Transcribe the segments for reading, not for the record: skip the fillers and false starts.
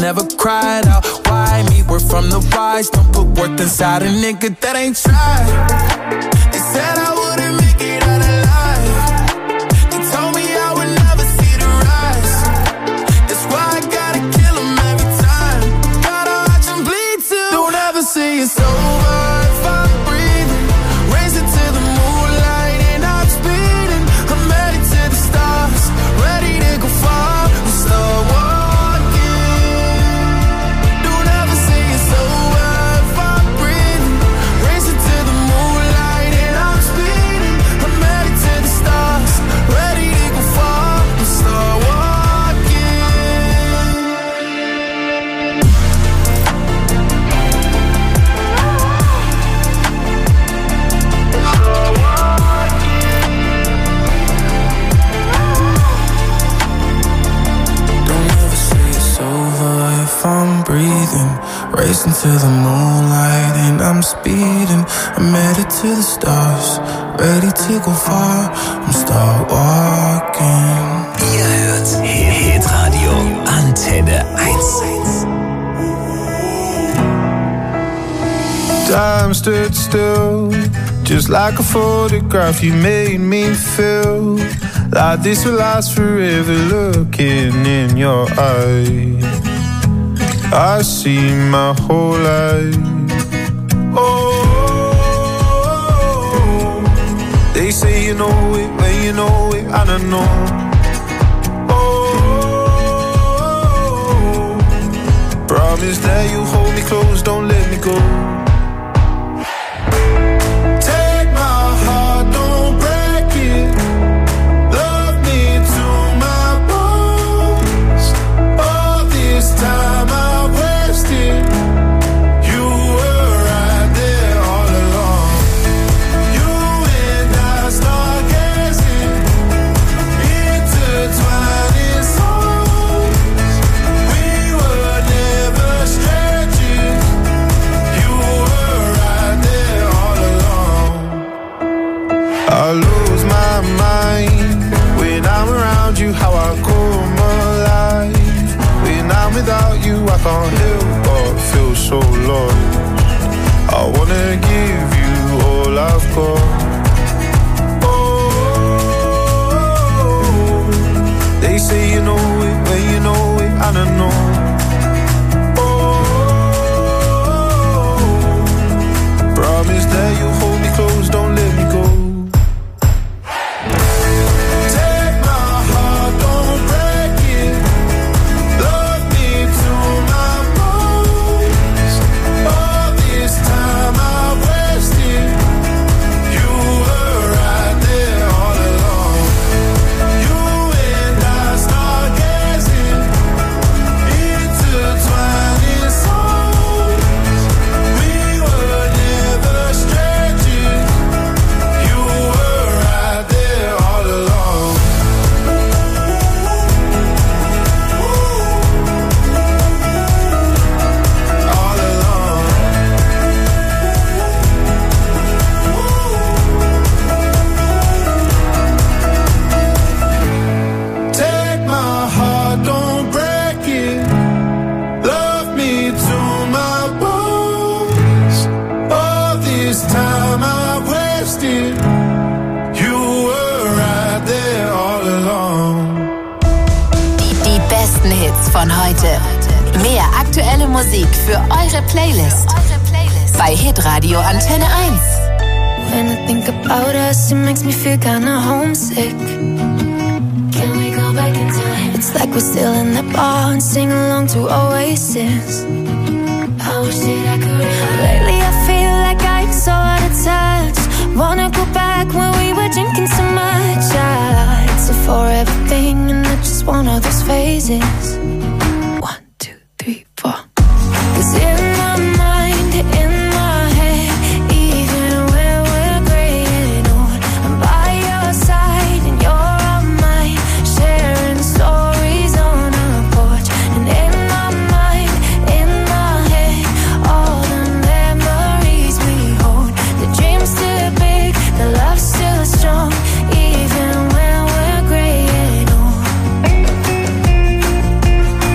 never cried out. Why me? We're from the wise. Don't put worth inside a nigga that ain't tried. They said I wouldn't make it out alive. They told me I would never see the rise. That's why I gotta kill them every time. Gotta watch them bleed too. Don't ever say it's over if I'm breathing. Raise it to the moonlight and I'm speeding. I'm headed to the stars, ready to go far. We'll start walking. Don't ever say it's over if I'm breathing. Raise it to the moonlight and I'm speeding. I'm headed to the stars, ready to go far. We'll start if I'm breathing, racing to the moonlight and I'm speeding. I'm headed to the stars, ready to go far. I'm start walking. Ihr hört Hitradio Antenne 1. Time stood still, just like a photograph. You made me feel like this will last forever. Looking in your eyes, I see my whole life. Oh, they say you know it when you know it, I don't know. Oh, promise that you hold me close, don't let me go. Take my heart, don't break it. Love me to my bones. All this time you were right there all along. You and I stargazing, intertwining souls. We were never strangers. You were right there all along. I lose my mind when I'm around you. How I come alive when I'm without you. I can't help but feel so lost. I wanna give you all I've got. Oh, they say you know it when you know it, I don't know. Oh, promise that you hold me close, don't let me go. Von heute. Mehr aktuelle Musik für eure Playlist. Bei Hitradio Antenne 1. When I think about us, it makes me feel kinda homesick. Can we go back in time? It's like we're still in the bar and sing along to Oasis. I wish that I could. Lately I feel like I'm so out of touch. Wanna go back when we were drinking so much. It's a forever thing and it's just one of those phases. 1, 2, 3, 4. 'Cause in my mind, in my head, even when we're gray and old, I'm by your side and you're on mine, sharing stories on our porch. And in my mind, in my head, all the memories we hold. The dream's still big, the love's still strong, even when we're gray and old.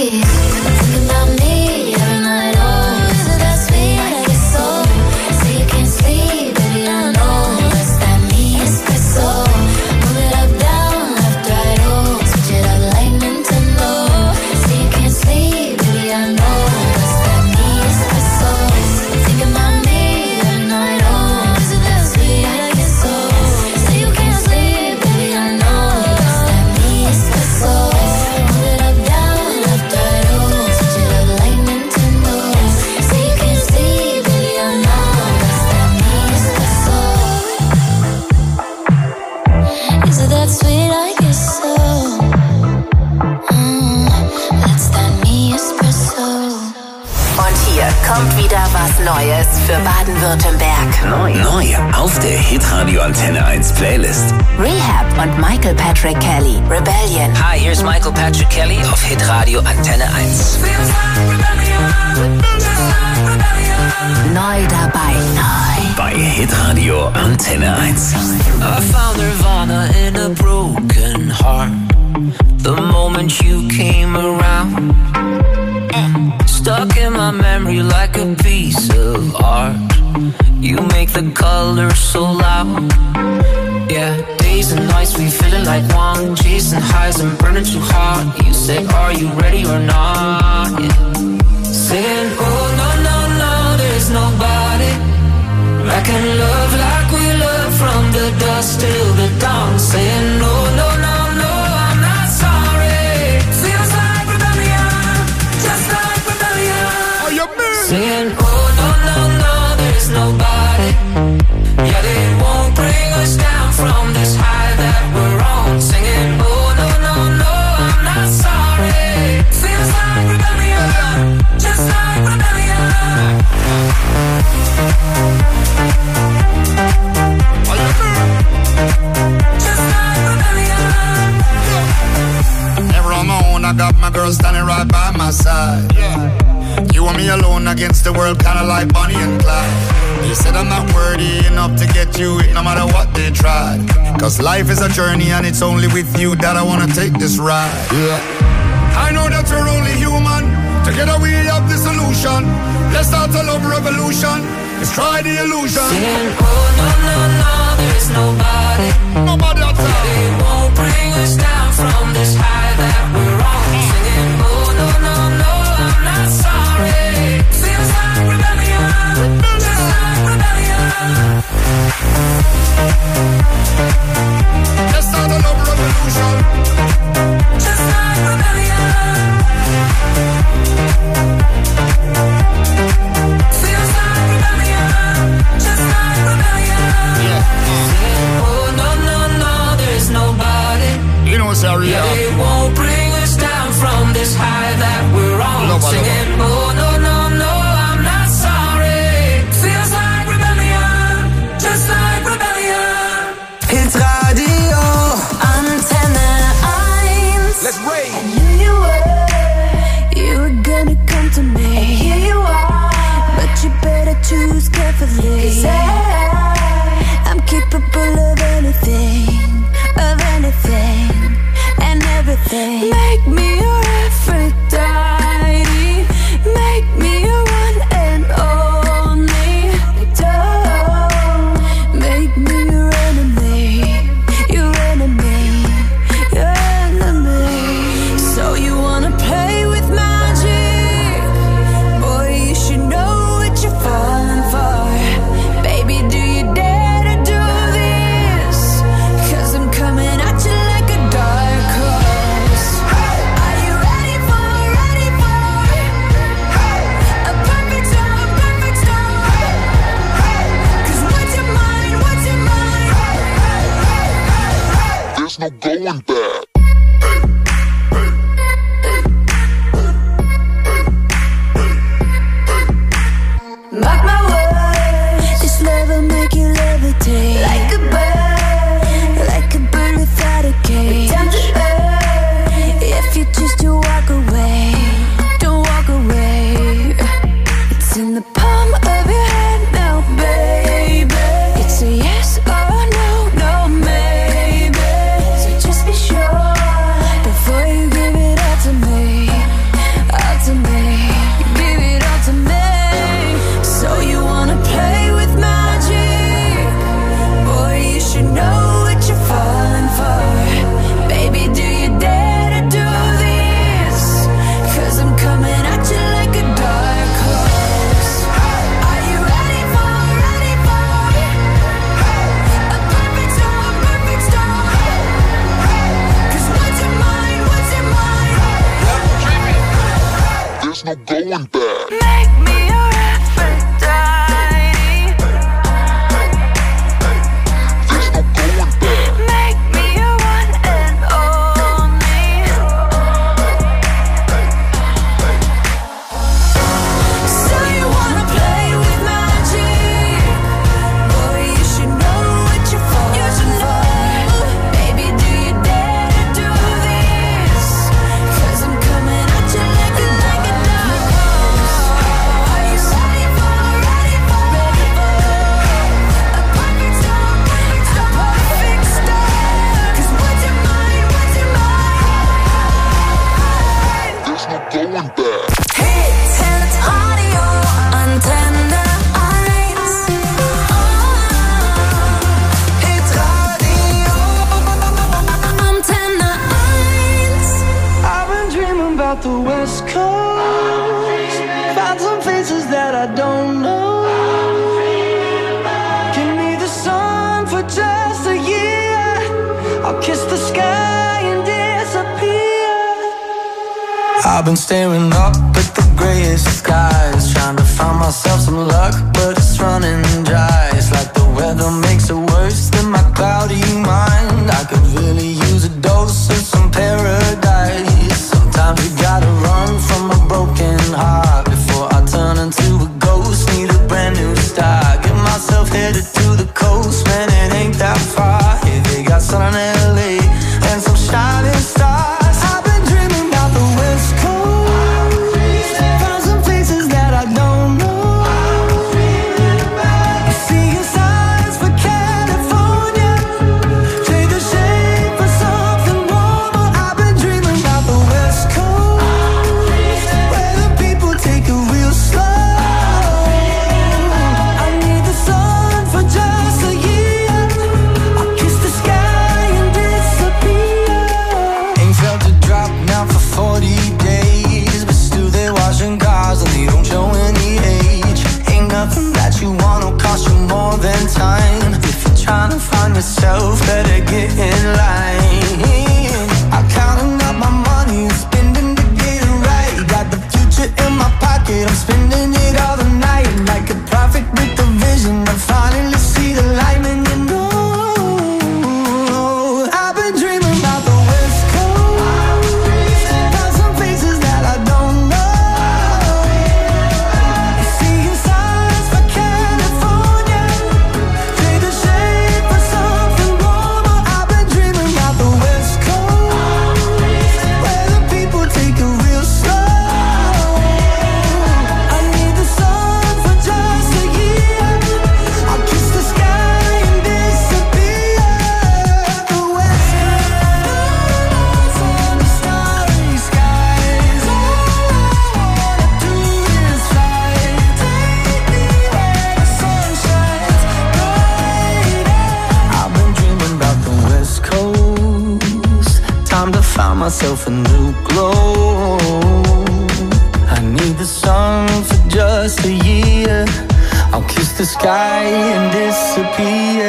Think about me every night, oh, is it that sweet? I get so, say you can't sleep, baby, I know, that's that me espresso. Move it up, down, left, right, oh, switch it up like Nintendo. Say you can't sleep, baby, I know, that's that me espresso. Think about me every night, oh, is it that sweet? I get so, say you can't sleep, baby, I know, that's that me espresso. Move it up, down, left, right, oh, switch it up like Nintendo. Say you can't sleep, baby, I know, that's that me espresso. Is it that sweet? I guess so. That's that me espresso. Und hier kommt wieder was Neues für Baden-Württemberg. Neu auf der Hitradio Antenne 1 Playlist. Rehab und Michael Patrick Kelly, Rebellion. Hi, here's Michael Patrick Kelly auf Hitradio Antenne 1. Neu dabei. Bei Hitradio Antenne 1. I found Nirvana in a broken heart. The moment you came around, stuck in my memory like a piece of art. You make the colors so loud. Yeah, days and nights we feeling like one, chasing highs and burning too hard. You say, are you ready or not? Yeah. Saying, oh no, no, no, there's nobody like can love like we love from the dusk till the dawn. Saying, no, no, no, no, I'm not sorry. Feels like rebellion, just like rebellion. Saying, oh no, no, no, there's nobody. Yeah, they won't bring us down from this high that we're on. Singing, oh no, no, no, I'm not sorry. Feels like rebellion, just like rebellion. Just like rebellion. Never on my own, I got my girl standing right by my side. You and me alone against the world, kinda like Bonnie and Clyde. You said I'm not worthy enough to get you no matter what they tried. Cause life is a journey and it's only with you that I wanna take this ride. I know that you're only human. Together we have the solution. Let's start a love revolution. Let's try the illusion. Saying, oh no, no, no, there's nobody. Nobody outside. They won't bring us down from this high that we're on. Singing, oh no, no, no, I'm not sorry. Feels like rebellion, just like rebellion. Let's start a love revolution. Just like rebellion. Feels like rebellion, just like rebellion. Saying, oh no, no, no, there's nobody. You know, sorry, Yeah, they won't bring us down from this high that we're on. Nobody. Singing, oh no, no, no, I'm not sorry. Feels like rebellion, just like rebellion. Hitradio Antenne 1. Let's rage. I knew you were gonna come to me. And here you are, but you better choose carefully. 'Cause I'm capable of anything, and everything. Make me your Aphrodite, make me your one and only. Don't make me your enemy, your enemy, your enemy. So you wanna play with magic? Boy, you should know what you're falling for. Baby, do you dare to do this? 'Cause I'm coming at you like a dark horse. I There's no going back. Make me your Aphrodite. There's no going back. Make me your one and only. So you wanna play with magic? Boy, you should know what you're for. You should know. Baby, do you dare to do this? 'Cause I'm coming at you like a knife. Are you ready for a perfect storm? A perfect storm. 'Cause what's your mind? What's your mind? There's no going back. Hits and audio, Antenne 1. Hits Radio, Antenne 1. I've been dreaming about the West Coast. Found some faces that I don't know. Give me the sun for just a year. I'll kiss the sky and disappear. I've been staring up at the grayest skies, trying to find myself some luck, but it's running dry. It's like the weather makes it worse than my cloudy mind. I could really use a dose of some paradise. Sometimes you gotta run from a broken heart before I turn into a ghost. Need a brand new start. Get myself headed to the coast, man, it ain't that far. Yeah, they got sun in LA and some shining stars. I've been dreaming about the West Coast. Found some places that I don't know. Seeing signs for California. Trade the shade for something warmer. I've been dreaming about the West Coast, where the people take it real slow. I need the sun for just a year. I'll kiss the sky and disappear. Ain't felt a drop now for 40 days, but still they're washing cars and they don't show any age. Ain't nothing that you want will cost you more than time. If you're trying to find yourself, better get in line. I'm counting up my money and spending to get it right. Got the future in my pocket, I'm spending it all the night. Like a prophet with the vision, I finally see the light, and you know I've been dreaming about the West Coast. Found some faces that I don't know. Seeing signs for California. Trade the shade for something warmer. I've been dreaming about the West Coast, where the people take it real slow. I need the sun for just a year. I'll kiss the sky and disappear. The West Coast on the starry skies. All I wanna do is fly. Take me where the sun shines brighter. I've been dreaming about the West Coast. Time to find myself a new glow. I need the sun for just a year. I'll kiss the sky and disappear.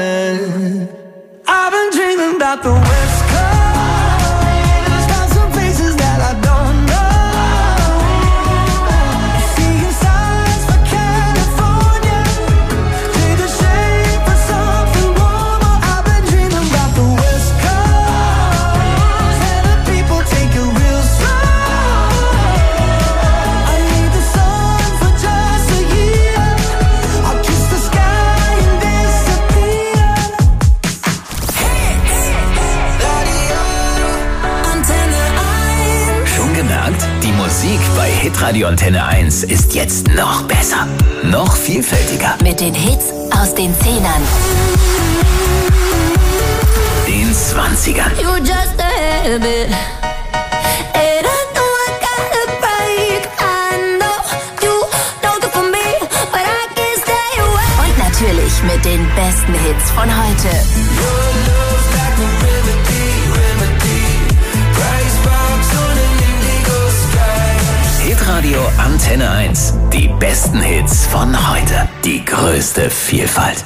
I've been dreaming about the West Coast. Found some faces that I don't know. Seeing signs for California. Trade the shade for something warmer. I've been dreaming about the West Coast, where the people take it real slow. I need the sun for just a year. I'll kiss the sky and disappear. Antenne 1. Schon gemerkt? Die Musik bei Hitradio Antenne 1 ist jetzt noch besser. Noch vielfältiger. Mit den Hits aus den 10ern, Den 20ern. You just a habit. And I know I gotta break. I know you don't go for me, but I can't stay away. und natürlich mit den besten Hits von heute. Hitradio Antenne 1. Die besten Hits von heute. Die größte Vielfalt.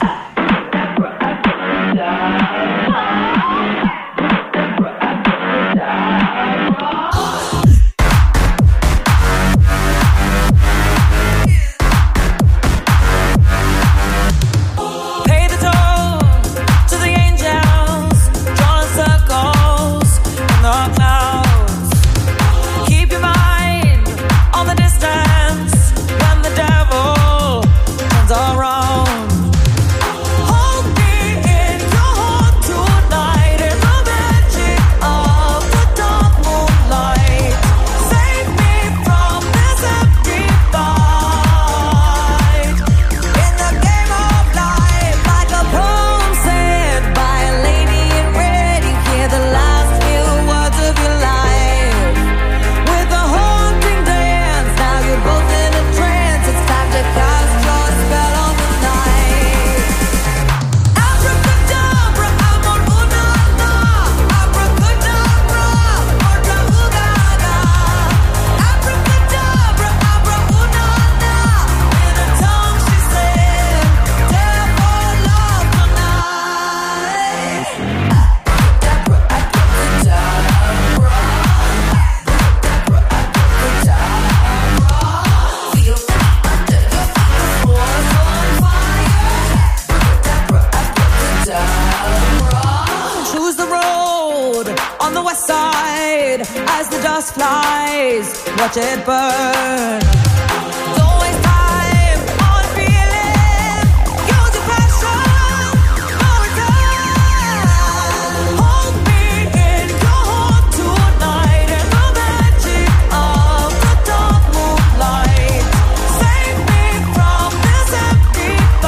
eyes, watch it burn. Don't waste time on feeling. Use your passion, no return. Hold me in your heart tonight in the magic of the dark moonlight. Save me from this empty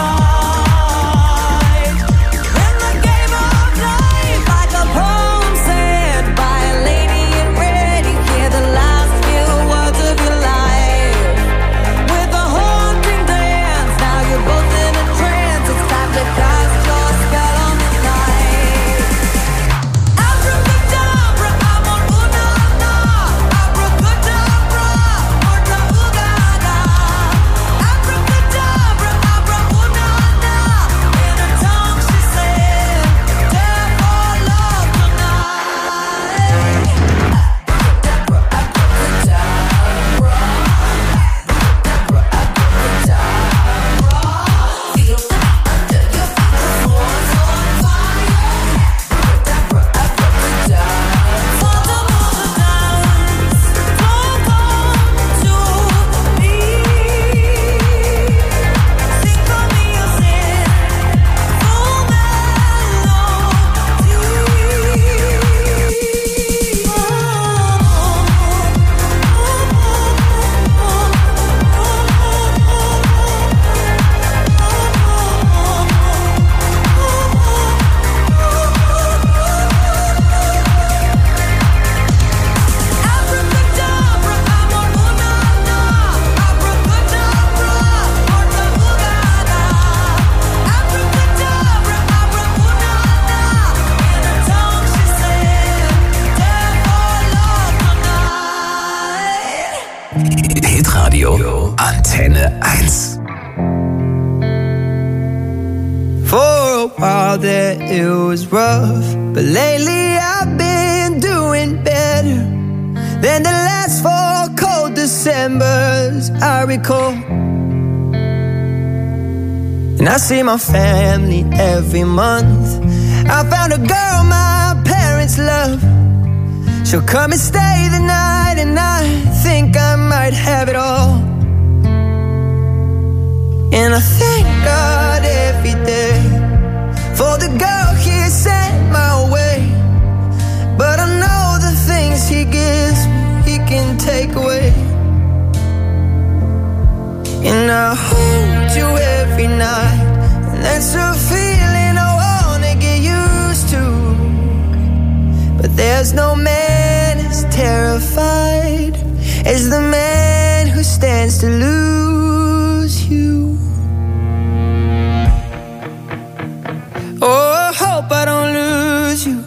fight. In the game of life, like a poem said by a lady in red, you hear the last few words of your life. With a haunting dance, now you're both in a trance. It's time to cast your spell on the night. Abracadabra, I'm on una-na. Abracadabra, orta-ooga-ga. Abracadabra, abra-una-na. In her tongue she said, "Dare for love tonight." Hitradio Antenne 1. For a while there it was rough, but lately I've been doing better than the last 4 cold Decembers I recall. And I see my family every month. I found a girl my parents love. She'll come and stay the night, and I think I might have it all. And I thank God every day for the girl He sent my way. But I know the things He gives me, He can take away. And I hold you every night, and that's a feeling I wanna get used to. But there's no man as terrified as the man who stands to lose you. Oh, I hope I don't lose you.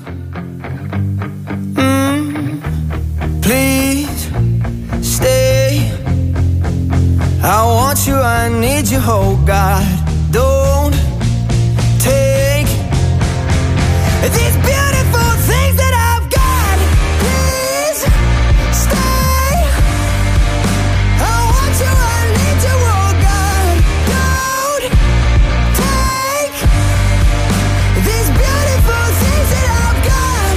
Please stay. I want you, I need you, oh God. Don't take these beautiful things that I've got. Please stay. I want you, I need you, oh God. Don't take these beautiful things that I've got.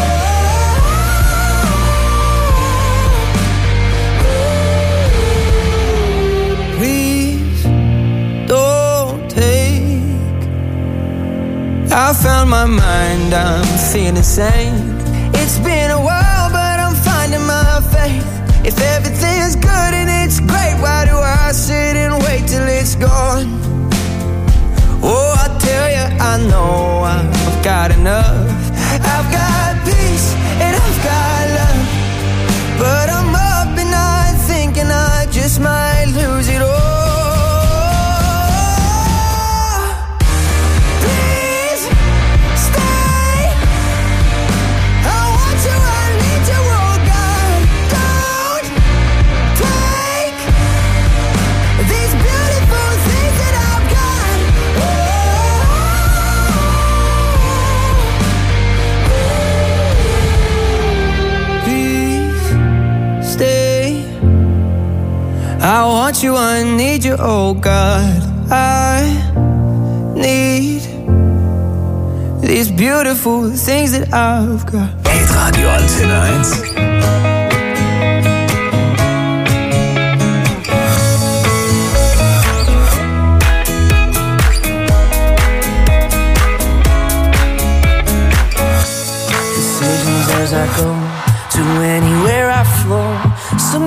Please don't take. I found my mind, I'm feeling sane. It's been a while, but I'm finding my faith. If everything's good and it's great, why do I sit and wait till it's gone? Oh, I tell you, I know I've got enough. I've got peace and I've got love, but I'm up at night thinking I just might lose it all. Please stay. I want you, I need you, oh God. Don't take these beautiful things that I've got. Please stay. I want you, I need you, oh God. I need these beautiful things that I've got. Hitradio Antenne 1.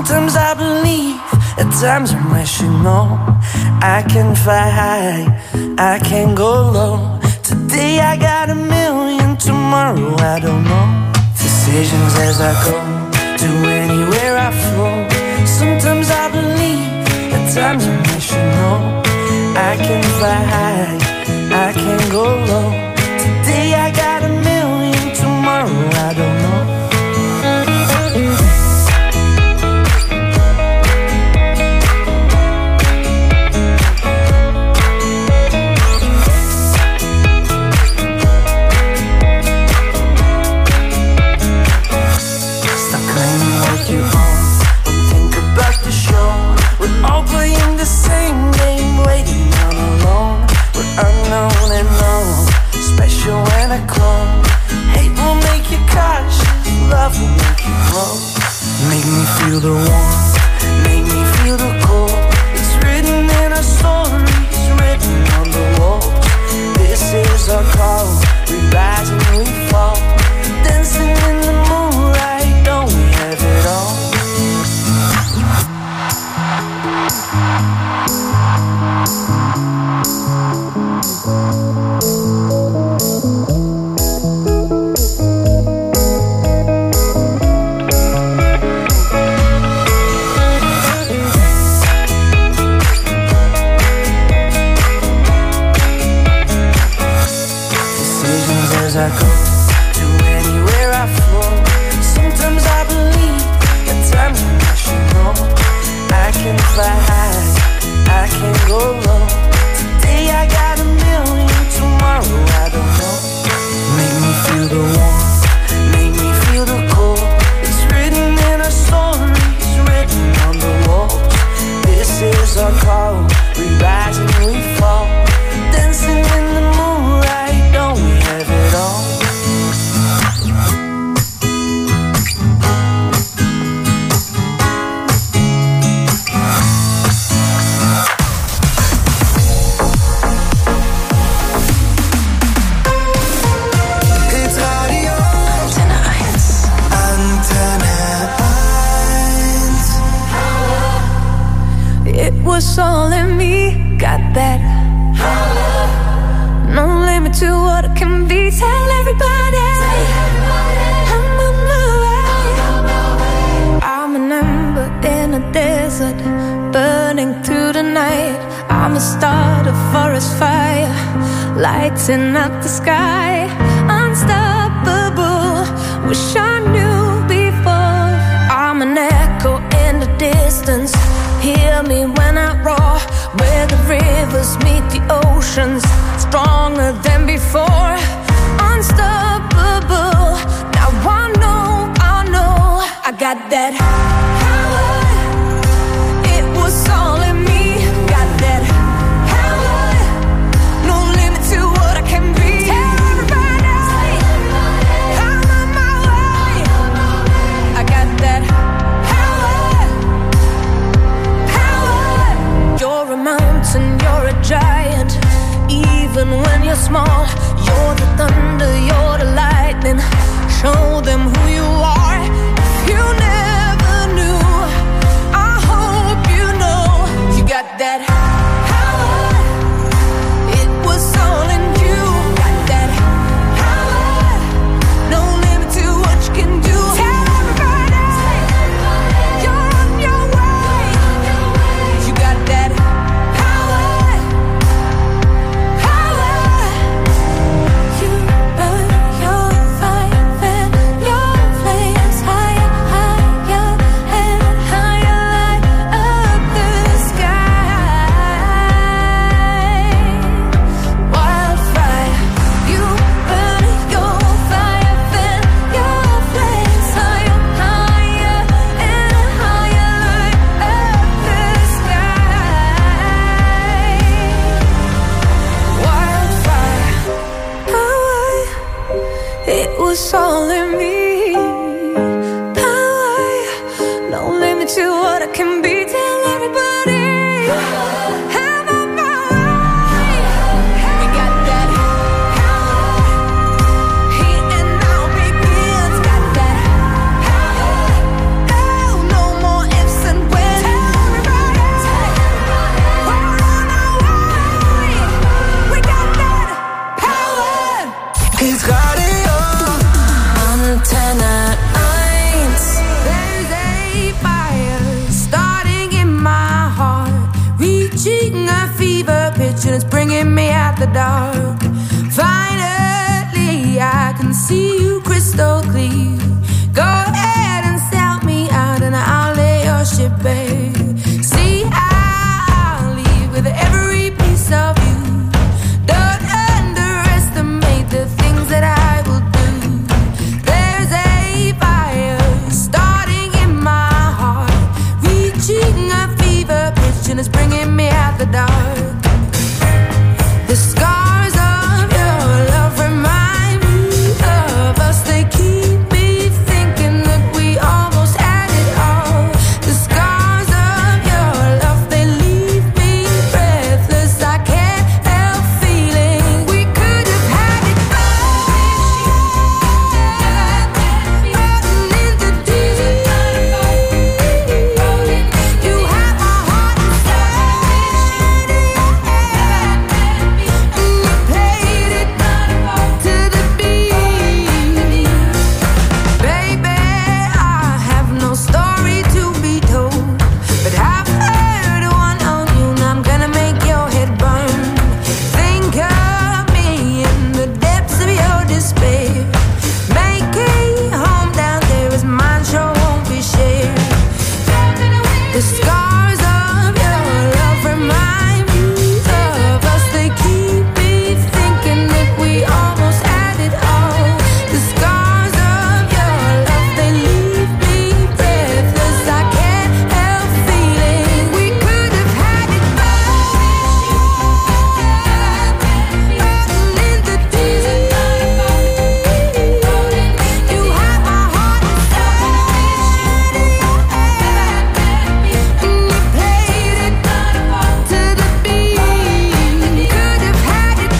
Sometimes I believe, at times I'm rational. I can fly high, I can go low. Today I got a million, tomorrow I don't know. Decisions as I go, to anywhere I flow. Sometimes I believe, at times I'm rational. I can fly high, I can go low. Today I got a million, tomorrow I don't know. Unknown and known, special when I come. Hate will make you cautious, love will make you grow. Make me feel the warmth, make me feel the cold. It's written in our stories, written on the walls. This is our call, we rise and we fall. Dancing in the moonlight, don't we have it all? As I go, to anywhere I flow. Sometimes I believe, at times I'm rational. I can fly high, I can go low. Today I got a million, tomorrow I don't know. Make me feel the warmth, make me feel the cold. It's written in our stories, written on the walls. This is our call, we rise and we fall. Dancing in the moonlight, don't we have it all? It's Radio Antenne 1. It was all in me, got that. No limit to what it can be. Tell everybody, I'm on my way. I'm an ember in a desert, burning through the night. I'm a start, a forest fire, lighting up the sky. Unstoppable, wish I knew before. I'm an echo in the distance, hear me when I roar. Where the rivers meet the oceans, stronger than before. Unstoppable, now I know I got that power. It was all in me, got that power. No limit to what I can be. Tell everybody, I'm on my way. I got that power. You're a mountain, you're a giant. Even when you're small, you're the thunder, you're the lightning. Show them who you are. If you never knew, I hope you know. You got that power. It was all in you. Got that power. No limit to what you can do. Tell everybody, you're on your way. You got that power. You burn your fire, fan your flames higher, higher and higher, light up the sky. Wildfire, you burn your fire, fan your flames higher, higher and higher, light up the sky. Wildfire, power, it was all in me. Power, no limit to what I can be. Tell everybody, I'm on my way. We got that power. Here and now begins. Got that power. Oh, no more ifs bringing me out the dark. Finally, I can see you crystal clear. Go ahead and sell me out and I'll lay your ship bare. See, I'll leave with every piece of you. Don't underestimate the things that I will do. There's a fire starting in my heart, reaching a fever pitch and it's bringing me out the dark. The scars of your love remind me of us. They keep me thinking that we almost had it all. The scars of your love, they leave me breathless. I can't help feeling we could have had it all. Rolling in the deep. You have my heart inside. And you played it to the beat. Baby, I have no story to be told, but I've heard one on you and I'm gonna make your head burn. Think of me in the depths of your despair. Make a home down there as mine sure won't be shared. The scars of your love remind me of us. They keep me thinking that we almost had it all. The scars of your love, they leave me breathless. I can't help feeling we could have had it all. Rolling in the deep. You have my heart inside. And you played it to the beat. Could have had it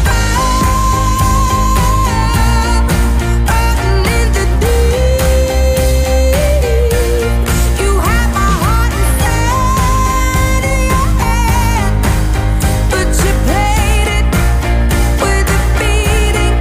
all. Rolling in the deep. You have my heart inside of your hand, but you played it with a beating.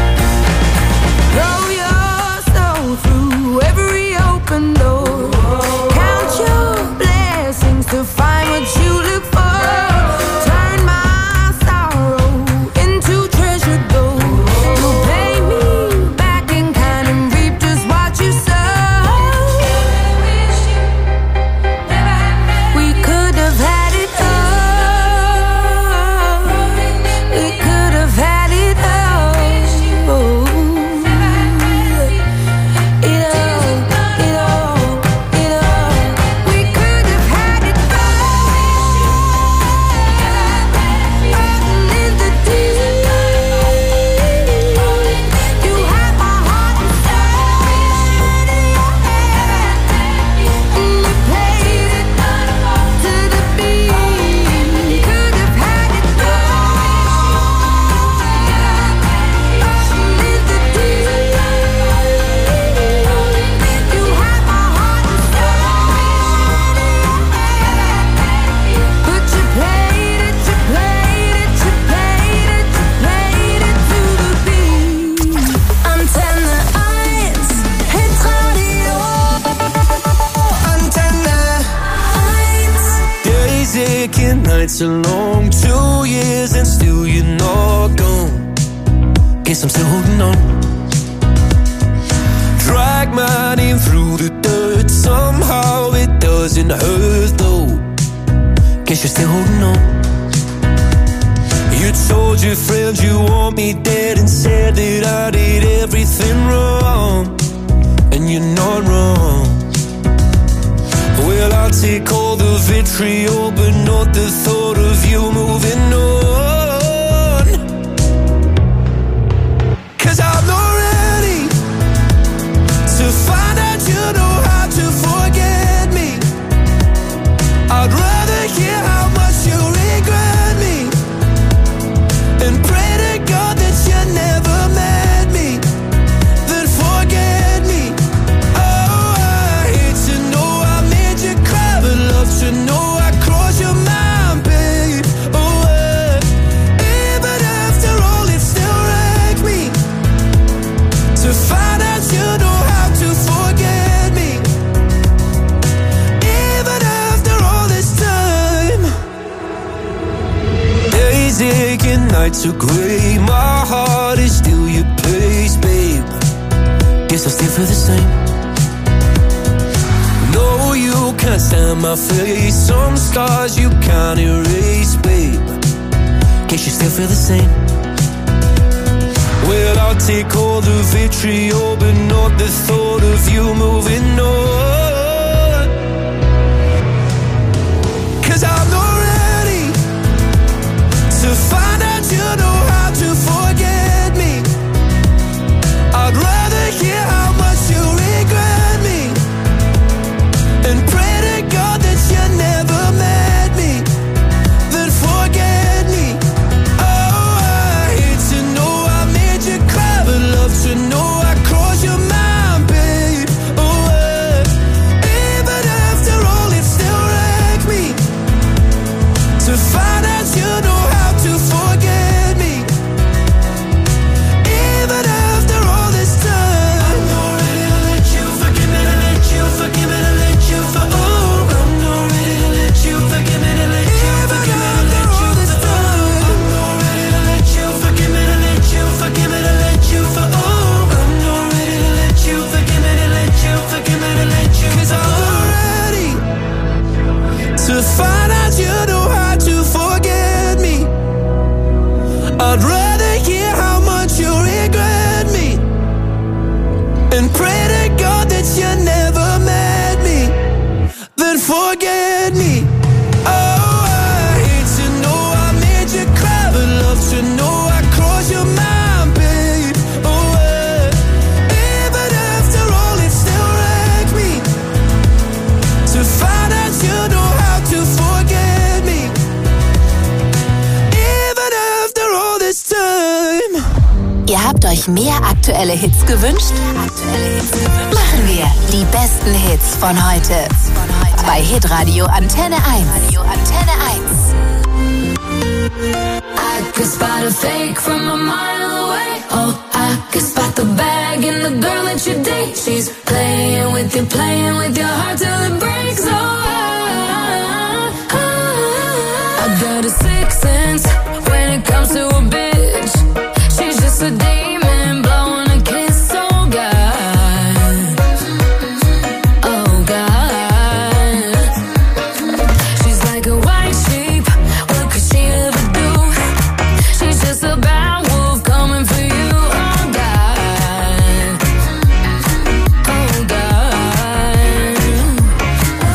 Throw your soul through every open door. Count your blessings to find what you look for. Turn my sorrow into treasure gold. You'll pay me back in kind and reap just what you sow. We could have had it all. We could have had it all. It all. We could have had it all. Rolling in the deep. You have my heart inside of your hand, and you played it to the beat. Could have had it all. Rolling in the deep. You have my heart inside of your hand, but you played it to the beat. Antenne 1, Hitradio. Antenne 1. Days aching, nights are long, 2 years and still you're not gone. Guess I'm still holding on. Drag my name through the dirt, somehow it doesn't hurt though. Guess you're still holding on. You told your friends you want me dead and said that I did everything wrong, and you're not wrong. Well, I'll take all the vitriol, but not the thought of you moving on. 'Cause I'm not ready to find out you know how to forget me. I'd rather hear how much you regret me and pray to God that you never met me, then forget me. Oh, I hate to know I made you cry, but love to know I crossed your mind, babe. Oh, nights are grey. My heart is still your place, babe. Guess I still feel the same. No, you can't stand my face. Some scars you can't erase, babe. Guess you still feel the same. Well, I'll take all the vitriol, but not the thought of you moving on. 'Cause I'm not ready to find out you know how to forget me. I'd rather hear how much you regret me and pray to God that you never met me than forget me. Oh, I hate to know I made you cry, but love to know I crossed your mind, babe. Oh, even after all, it still wrecked me to find out you know how to forget me. Even after all this time, I'm not ready to let you forgive me, to let you forgive me, to let you for. Oh, I'm not ready to let you forgive me, to let you forgive me, to let you this time. I'm not ready to let you forgive me, to let you forgive me, to let you for. Oh, I'm not ready to let you forgive me, to let you forgive me, to let you. 'Cause I'm not ready to find out you know how to forget me. I'd rather hear how much you regret me and pray to God that you never met me than forget me. Oh, I hate to know I made you cry, but love to know I crossed your mind, babe. Oh, even after all, it still wrecked me to find out you know how to forget me. Even after all this time. Ihr habt euch mehr aktuelle Hits gewünscht? Machen wir die besten Hits von heute. Bei Hitradio Antenne 1. I could spot a fake from a mile away. Oh, I could spot the bag in the girl that you date. She's playing with your heart till it breaks. Oh, I got a sixth sense when it comes to a bitch. She's just a demon blowing a kiss. Oh God, oh God. She's like a white sheep. What could she ever do? She's just a bad wolf coming for you. Oh God, oh God.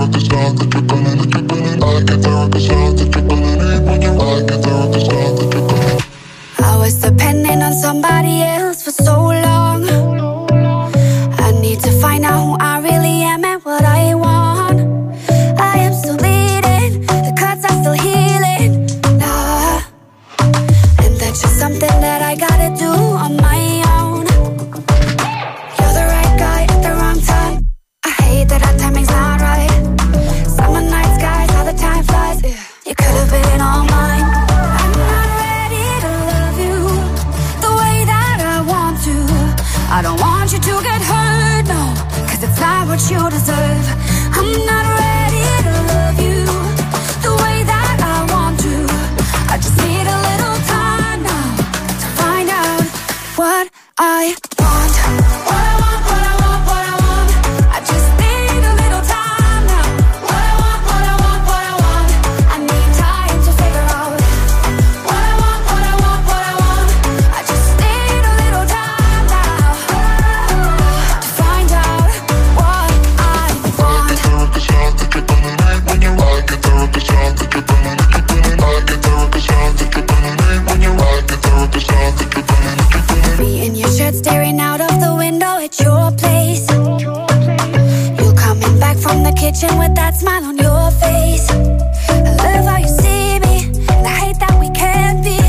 ruckus sound that you're feeling, that you're feeling. I get the ruckus sound that you're feeling when you. I get the ruckus sound that you're feeling. I was depending on somebody else for so long. I need to find out who I really am and what I want. I am still bleeding, the cuts are still healing. Nah, and that's just something that I gotta do on my own. You're the right guy at the wrong time. I hate that our timing's not right. Summer nights, guys, how the time flies. You could have been all mine. I'm not ready to love you the way that I want to. I don't want you to get hurt, no, cause it's not what you deserve. I'm not ready to love you the way that I want to. I just need a little time now to find out what I want. What I want, what I want, what I want. I just need a little time now. What I want, what I want, what I want. I need time to figure out what I want, what I want, what I want. I just need a little time now to find out what I want. Get the ruckus sound that you're feeling when you. I get the ruckus sound that you're feeling, that you're feeling. I get the ruckus sound that you're feeling when you. I get the ruckus sound that you're feeling, that you're feeling. Me in your shirt staring out of the window at your place. You coming back from the kitchen with that smile on your face. I love how you see me, and I hate that we can't be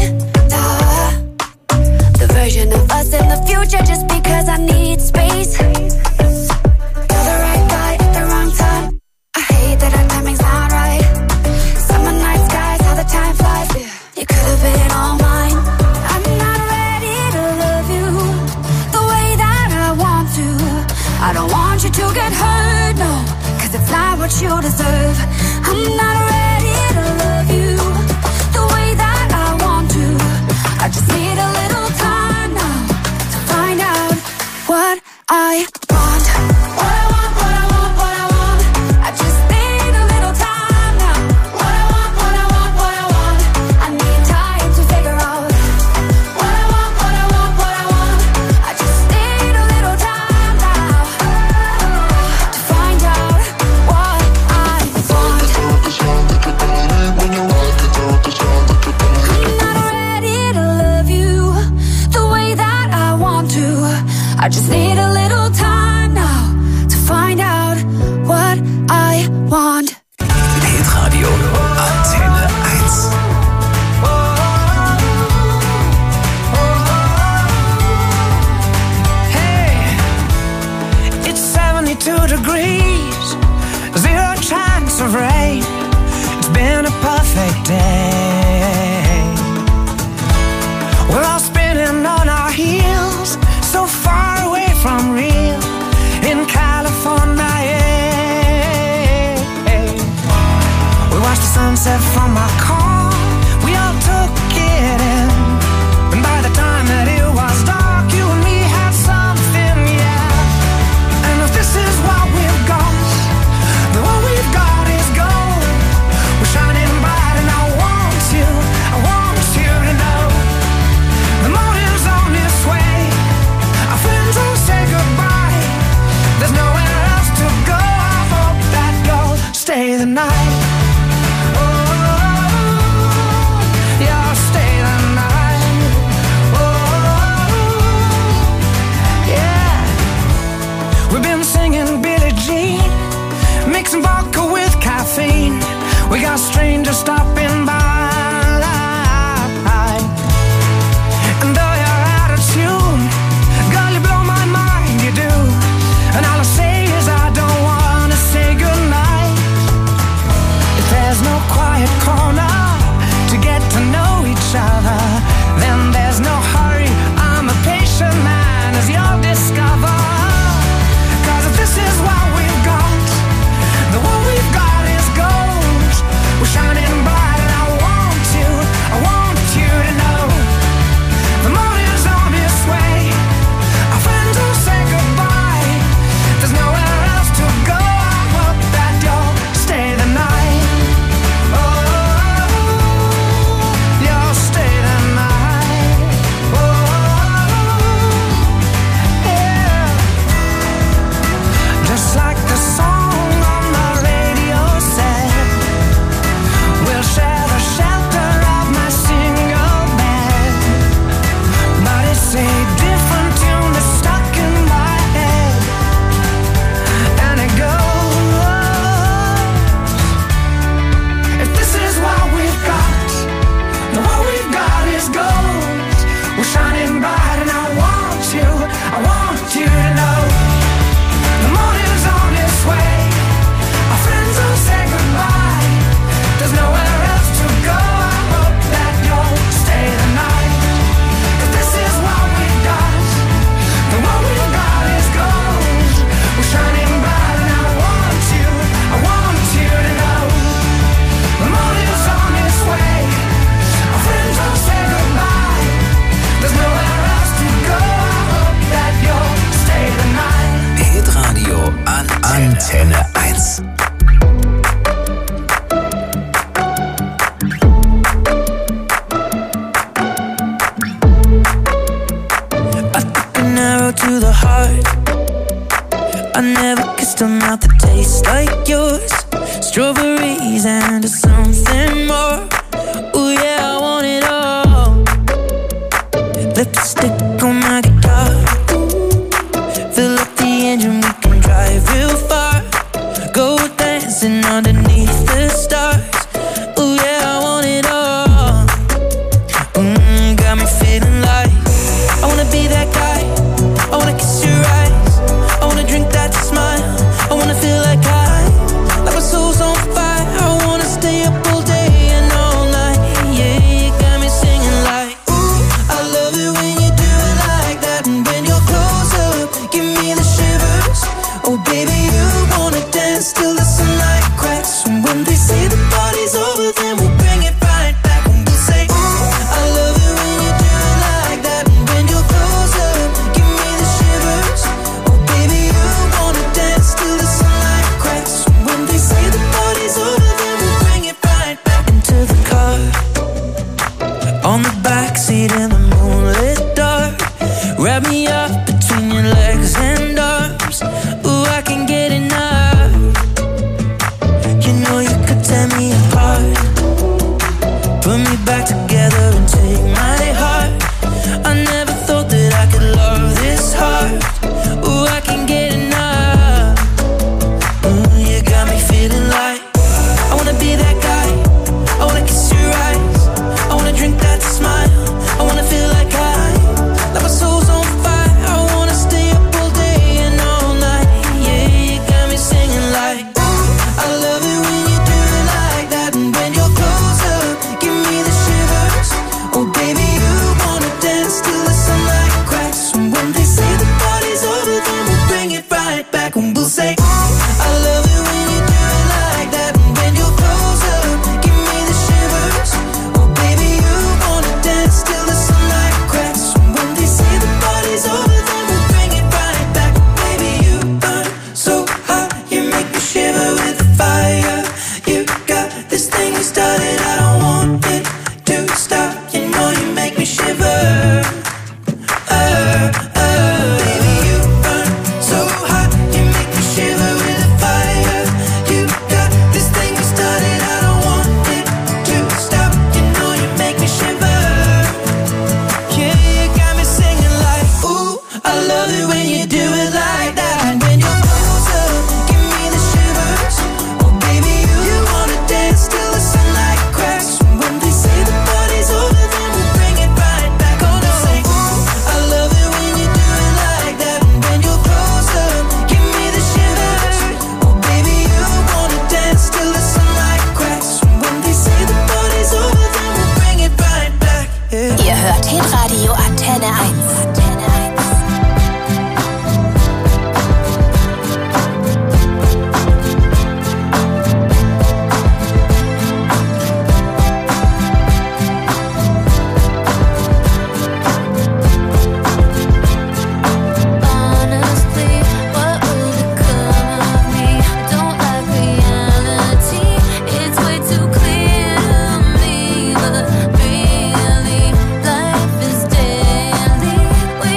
the version of us in the future just because I need space. You're the right guy at the wrong time. I hate that our timing's not right. Summer nights, guys, how the time flies. You could have been all mine. I'm not ready to love you the way that I want to. I don't want you to get hurt, no, cause it's not what you deserve. I'm not ready to love you the way that I want to. I just need a little time now to find out what I want. What I want, what I want, what I want. I just need a little time now. What I want, what I want, what I want. I need time to figure out what I want, what I want, what I want. I just need a little time now to find out what I want. Get the ruckus sound that you're feeling when you. I get the ruckus sound that you're feeling. I'm not ready to love you the way that I want to. I just need a little time now to find out what I want. Hitradio Antenne 1. Hey, it's 72 degrees, zero chance of rain. It's been a perfect day. We're all spinning on our heels, so far away from real in California. We watched the sunset from our car, we all took it in. And by the time that it was dark, you and me had something, yeah. And if this is what we've got, then what we've got is gold. We're shining bright and I want you to know. The morning's on its way, our friends will say goodbye. There's nowhere else to go, I hope that you'll stay the night. Oh, heart. I never kissed a mouth that tastes like yours. Strawberries and something more. Ooh yeah, I want it all. Lipstick on my guitar. Fill up the engine, we can drive real far. Go dancing underneath the stars. Ooh yeah, I want it all. Got me feeling like I wanna be that guy. I wanna kiss your eyes. I wanna drink that smile. I wanna feel like like my soul's on fire. I wanna stay up all day and all night. Yeah, you got me singing like, ooh, I love it when you do it like that. And when you're close up, give me the shivers. Oh baby, you wanna dance till the sunlight cracks. And when they say the party's over, then we'll bring it right back. And we'll say, ooh, I love it when you do it like that. And when you're close up, give me the shivers. Oh baby, you wanna dance till the sunlight cracks. When they say the party's over, then we'll bring it right back into the car. On the backseat in the moonlit dark. Wrap me up between your legs and arms. Ooh, I can get enough. You know you could tear me apart. Put me back together and take my heart. I never thought that I could love this hard. Ooh, I can get enough. You got me feeling like I wanna be that guy. I wanna kiss your eyes. I wanna drink that smile. I wanna feel like like my soul's on fire. I wanna stay up all day and all night. Yeah, you got me singing like, ooh, I love it when you do it like that. And when you're close up, give me the shivers. Oh baby, you wanna dance till the sunlight cracks. And when they say the party's over, then we'll bring it right back. And we'll say, ooh, I love it when you do it like that. And when you're close up, give me the shivers. Oh baby, you wanna dance till the sunlight cracks. And when they say the party's over, then we'll bring it right back. Baby, you burn so hot, you make me shiver with the fire. You got this thing you started, I don't want it to stop. You know you make me shiver. Baby, you burn so hot, you make me shiver with the fire. You got this thing you started, I don't want it to stop. You know you make me shiver. Yeah, you got me singing like, ooh, I love it when you do it like that. And when you're close up, give me the shivers. Oh baby, you wanna dance till the sunlight cracks. And when they say the party's over, then we'll bring it right back. Oh no, say, ooh, I love it when you do it like that. And when you're close up, give me the shivers. Oh baby, you wanna dance till the sunlight cracks. And when they say the party's over, then we'll bring it right back. Yeah. Ihr hört Hitradio Antenne 1. Antenne 1. Honestly, what will become of me? I don't like reality. It's way too clear to me, but really, life is daily.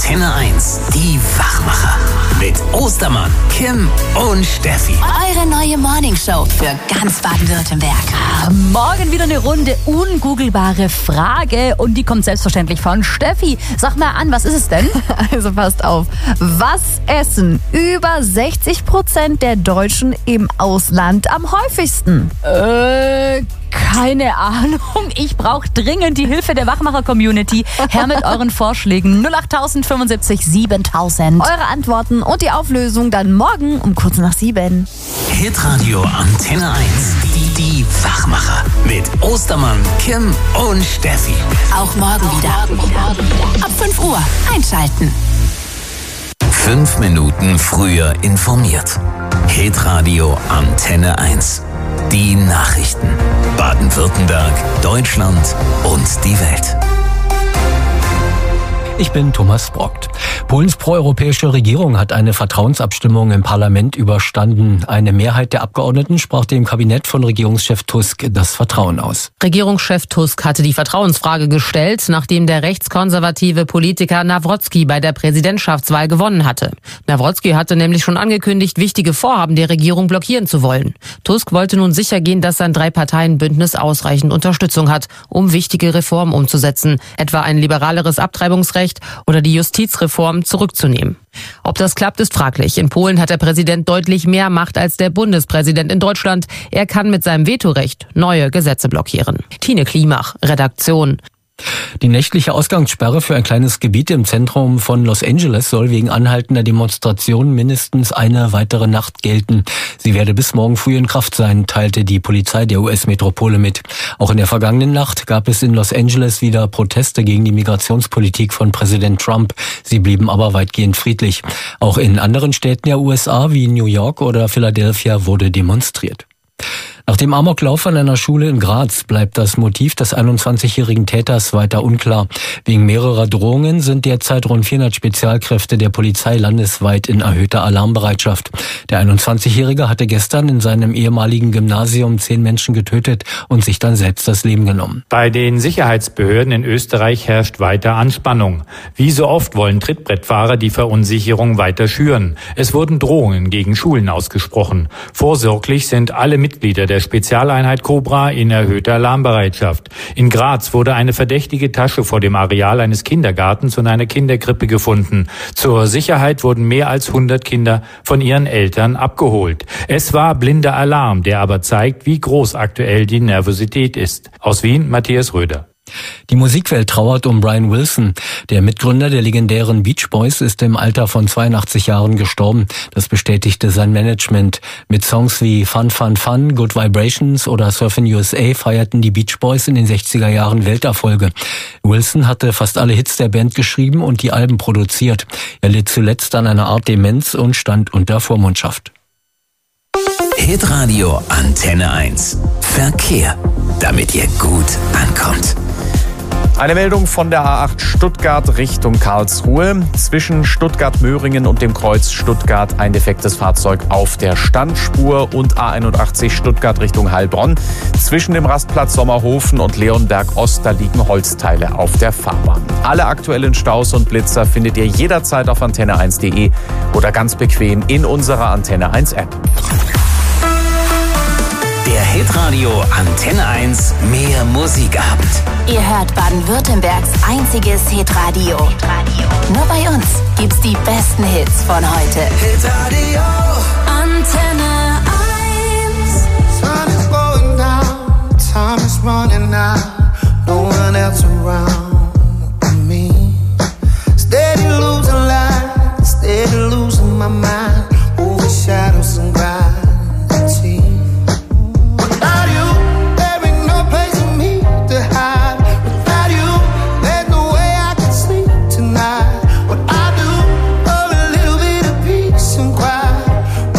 Antenne 1, die Wachmacher. Mit Ostermann, Kim und Steffi. Eure neue Morningshow für ganz Baden-Württemberg. Morgen wieder eine Runde ungoogelbare Frage und die kommt selbstverständlich von Steffi. Sag mal an, was ist es denn? Also passt auf. Was essen über 60% der Deutschen im Ausland am häufigsten? Keine Ahnung. Ich brauche dringend die Hilfe der Wachmacher-Community. Her mit euren Vorschlägen. 08000 75 7000. Eure Antworten und die Auflösung dann morgen um kurz nach 7. Hitradio Antenne 1, die Wachmacher. Mit Ostermann, Kim und Steffi. Auch morgen wieder. Ab 5 Uhr einschalten. 5 Minuten früher informiert. Hitradio Antenne 1. Die Nachrichten. Baden-Württemberg, Deutschland und die Welt. Ich bin Thomas Brockt. Polens proeuropäische Regierung hat eine Vertrauensabstimmung im Parlament überstanden. Eine Mehrheit der Abgeordneten sprach dem Kabinett von Regierungschef Tusk das Vertrauen aus. Regierungschef Tusk hatte die Vertrauensfrage gestellt, nachdem der rechtskonservative Politiker Nawrocki bei der Präsidentschaftswahl gewonnen hatte. Nawrocki hatte nämlich schon angekündigt, wichtige Vorhaben der Regierung blockieren zu wollen. Tusk wollte nun sichergehen, dass sein Drei-Parteien-Bündnis ausreichend Unterstützung hat, um wichtige Reformen umzusetzen, etwa ein liberaleres Abtreibungsrecht oder die Justizreform zurückzunehmen. Ob das klappt, ist fraglich. In Polen hat der Präsident deutlich mehr Macht als der Bundespräsident in Deutschland. Er kann mit seinem Vetorecht neue Gesetze blockieren. Tine Klimach, Redaktion. Die nächtliche Ausgangssperre für ein kleines Gebiet im Zentrum von Los Angeles soll wegen anhaltender Demonstrationen mindestens eine weitere Nacht gelten. Sie werde bis morgen früh in Kraft sein, teilte die Polizei der US-Metropole mit. Auch in der vergangenen Nacht gab es in Los Angeles wieder Proteste gegen die Migrationspolitik von Präsident Trump. Sie blieben aber weitgehend friedlich. Auch in anderen Städten der USA wie New York oder Philadelphia wurde demonstriert. Nach dem Amoklauf an einer Schule in Graz bleibt das Motiv des 21-jährigen Täters weiter unklar. Wegen mehrerer Drohungen sind derzeit rund 400 Spezialkräfte der Polizei landesweit in erhöhter Alarmbereitschaft. Der 21-Jährige hatte gestern in seinem ehemaligen Gymnasium 10 Menschen getötet und sich dann selbst das Leben genommen. Bei den Sicherheitsbehörden in Österreich herrscht weiter Anspannung. Wie so oft wollen Trittbrettfahrer die Verunsicherung weiter schüren. Es wurden Drohungen gegen Schulen ausgesprochen. Vorsorglich sind alle Mitglieder der Spezialeinheit Cobra in erhöhter Alarmbereitschaft. In Graz wurde eine verdächtige Tasche vor dem Areal eines Kindergartens und einer Kinderkrippe gefunden. Zur Sicherheit wurden mehr als 100 Kinder von ihren Eltern abgeholt. Es war blinder Alarm, der aber zeigt, wie groß aktuell die Nervosität ist. Aus Wien, Matthias Röder. Die Musikwelt trauert um Brian Wilson. Der Mitgründer der legendären Beach Boys ist im Alter von 82 Jahren gestorben. Das bestätigte sein Management. Mit Songs wie Fun, Fun, Fun, Good Vibrations oder Surfin' USA feierten die Beach Boys in den 60er Jahren Welterfolge. Wilson hatte fast alle Hits der Band geschrieben und die Alben produziert. Er litt zuletzt an einer Art Demenz und stand unter Vormundschaft. Hitradio Antenne 1. Verkehr, damit ihr gut ankommt. Eine Meldung von der A8 Stuttgart Richtung Karlsruhe. Zwischen Stuttgart-Möhringen und dem Kreuz Stuttgart ein defektes Fahrzeug auf der Standspur und A81 Stuttgart Richtung Heilbronn. Zwischen dem Rastplatz Sommerhofen und Leonberg Ost, da liegen Holzteile auf der Fahrbahn. Alle aktuellen Staus und Blitzer findet ihr jederzeit auf antenne1.de oder ganz bequem in unserer Antenne 1 App. Der Hitradio Antenne 1 Mehr Musikabend. Ihr hört Baden-Württembergs einziges Hitradio. Nur bei uns gibt's die besten Hits von heute. Hitradio Antenne 1. Sun is going down, time is running out, no one else around but me. Steady losing light, steady losing my mind, over shadows and gravity. Without you, there ain't no place for me to hide. Without you, there's no way I can sleep tonight. What I do for a little bit of peace and quiet.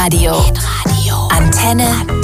Hitradio. Antenne